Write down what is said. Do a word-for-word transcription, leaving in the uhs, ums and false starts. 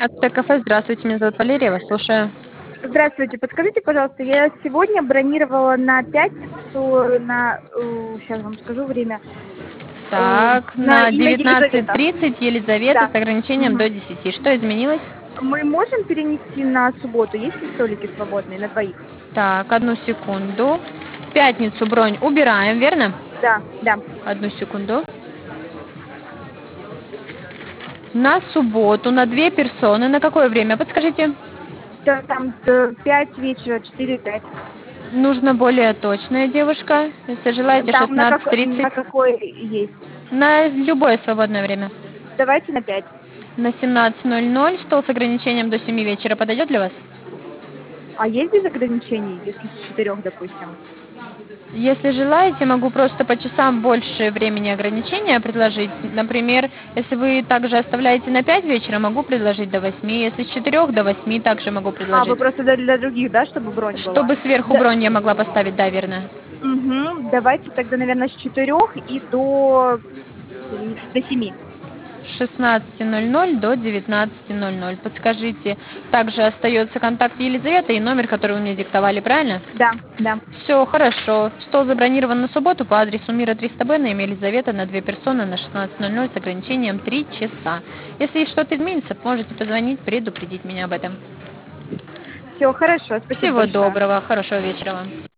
Это кафе. Здравствуйте, меня зовут Валерия, вас слушаю. Здравствуйте, подскажите, пожалуйста, я сегодня бронировала на пятницу, на, сейчас вам скажу время, э, Так, на на имя девятнадцать Елизавета. тридцать Елизавета Да. с ограничением Мгм. до десяти. Что изменилось? Мы можем перенести на субботу? Есть ли столики свободные на двоих? Так, одну секунду. В пятницу бронь убираем, верно? Да, да. Одну секунду. На субботу на две персоны. На какое время? Подскажите. Да, там э, пять вечера, четыре пять. Нужно более точное, девушка. Если желаете, Там на, шестнадцать как, тридцать. на какой есть? На любое свободное время. Давайте на пять. На семнадцать ноль ноль. Стол с ограничением до семи вечера подойдет для вас? А есть без ограничений, если с четырех, допустим? Если желаете, могу просто по часам больше времени ограничения предложить. Например, если вы также оставляете на пять вечера, могу предложить до восьми. Если с четырех до восьми, также могу А, вы предложить. просто для, для других, да, чтобы бронь была? Чтобы сверху Да. бронь я могла поставить, да, верно. Угу. Давайте тогда, наверное, с четырех и до, до семи. С шестнадцати ноль ноль до девятнадцати ноль ноль. Подскажите, также остается контакт Елизаветы и номер, который вы мне диктовали, правильно? Да, да. Все, хорошо. Стол забронирован на субботу по адресу Мира триста Б на имя Елизавета на две персоны на шестнадцать ноль ноль с ограничением три часа. Если что-то изменится, можете позвонить, предупредить меня об этом. Все, хорошо, спасибо Всего большое. доброго, хорошего вечера вам.